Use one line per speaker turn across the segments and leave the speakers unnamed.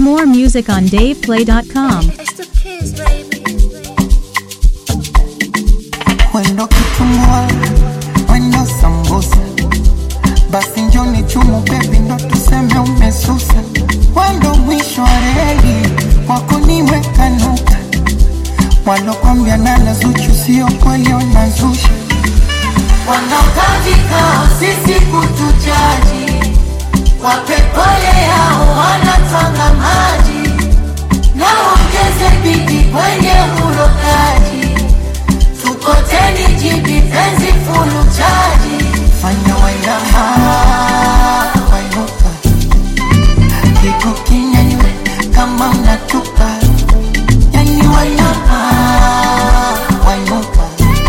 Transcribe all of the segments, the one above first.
More music on DavePlay.com.
Wendo kitumbua, wendo sambusa, basi njoni chumu baby ndo tuseme umesusa. Wendo mwisho wa reli, wako niweka nukta, walokwambia nala Zuchu sio kweli unazusha.
Wanaokajika sisi kutujaji, wapepole yao wanatanga maji, na ongeze bidi kwenye urokaji, tukoteni jibi penzi fulu chaji.
Fanya wainama, wainuka, kiku kinyanywe kama unatupa. Yani wainama, wainuka,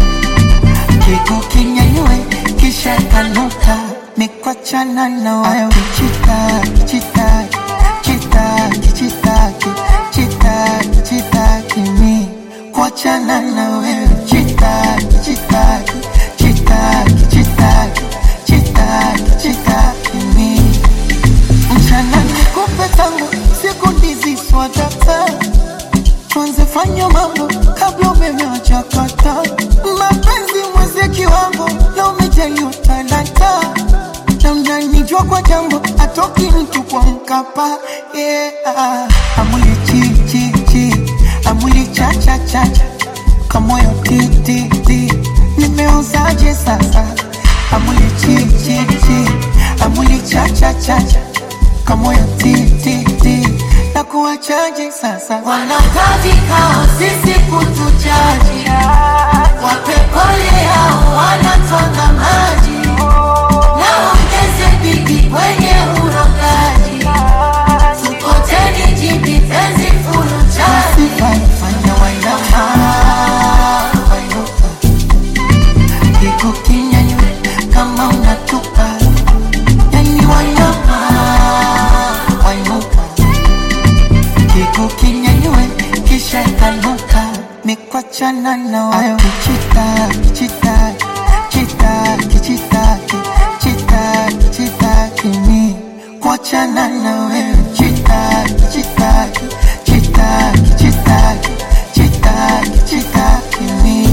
kiku kinyanywe kisha kanuka. Mikochana na wewe chitaki, chitaki, chitaki, chitaki, chitaki, chitaki mi kuachana na wewe chitaki, chitaki, chitaki, chitaki, chitaki, chitaki mi. Mchana nikupe tangu siku ndizi swadata, tuanze fanya mambo kabla umeme wachakata. Mapenzi mwezeki wangu na umejali utalanta, na mnanijua kwa jambo atoki mtu kwa Mkapa. Yeah. Amuli chi chi chi, amuli cha cha cha cha, kamoyo ti ti ti, nimeozaje sasa. Amuli chi chi chi, amuli cha cha cha cha, kamoyo ti ti ti, na kuachaje sasa.
Wanakajika sisi kutujaji, wapepole yao wanatanga maji, na ongeze bidi kwenye urokaji, tukoteni jibi penzi fulu chaji.
Fanya wainama, wainuka, kiku kinyanywe kama unatupa. Yani wainama, wainuka, kiku kinyanywe kisha kanuka. Mikochana na wewe chitaki, chitaki, chitaki, chitaki, chitaki, chitaki mi kuachana na wewe chitaki, chitaki, chitaki, chitaki, chitaki, chitaki mi.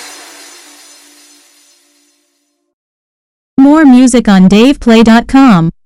More music on DavePlay.com.